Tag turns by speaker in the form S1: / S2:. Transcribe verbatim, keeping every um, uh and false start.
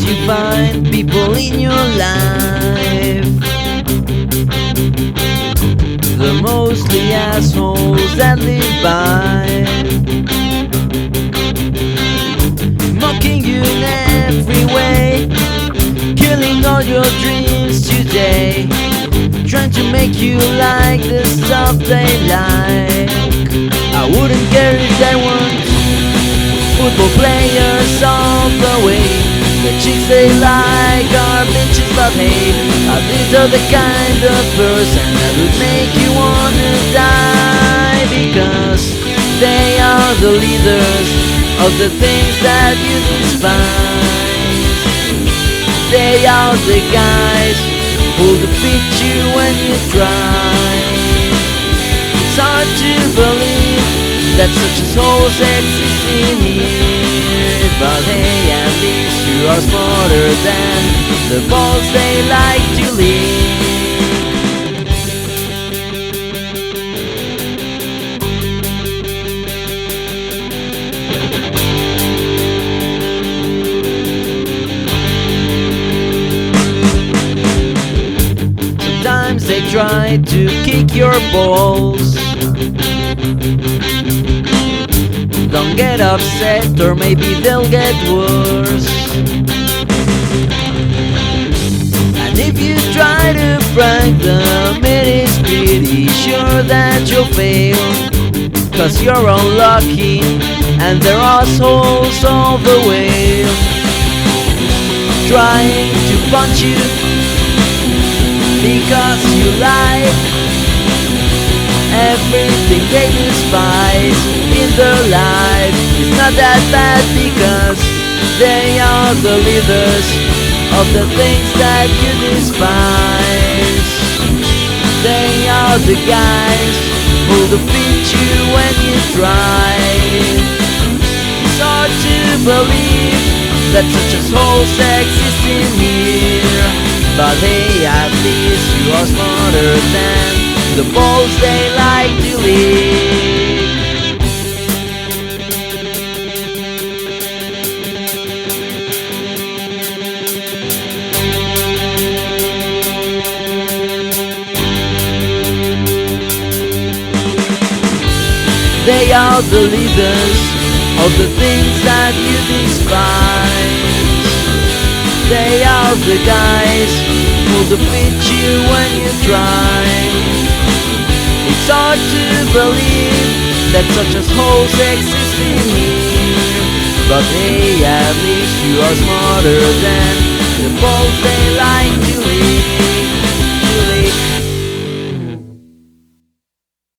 S1: you find people in your life. They're mostly assholes that live by, mocking you in every way, killing all your dreams today, trying to make you like the stuff they like. I wouldn't care if they weren't football players all the way. The chicks they like are bitches, but hey, uh, these are the kind of person that would make you wanna die, because they are the leaders of the things that you despise. They are the guys who defeat you when you try. It's hard to believe that such a soul exists in here, but hey, at least you are smarter than the balls they like to lick. Sometimes they try to kick your balls. Don't get upset, or maybe they'll get worse. And if you try to prank them, it is pretty sure that you'll fail, cause you're unlucky and they're assholes all the way, trying to punch you because you like everything they despise in their life. It's not that bad, because they are the leaders of the things that you despise. They are the guys who defeat you when you try. It's hard to believe that such a soul exists in here, but hey, at least you are smarter than the balls they like to lick. They are the leaders of the things that you despise. They are the guys who defeat you when you try. It's hard to believe that such a soul exists in here, but hey, at least you are smarter than the balls they like to lick.